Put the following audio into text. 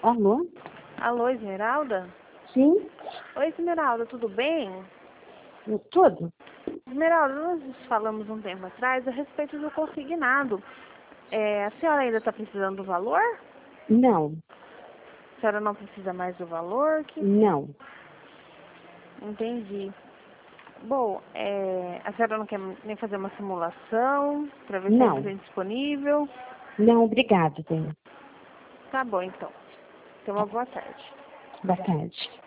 Alô? Alô, Esmeralda? Sim? Oi, Esmeralda, tudo bem? Tudo? Esmeralda, nós falamos um tempo atrás a respeito do consignado. A senhora ainda está precisando do valor? Não, A senhora não precisa mais do valor? não. Entendi. Bom, a senhora não quer nem fazer uma simulação para ver se ainda Não. tem disponível? Não, obrigado, bem. Tá bom, então. Tenha uma boa tarde. Boa tarde.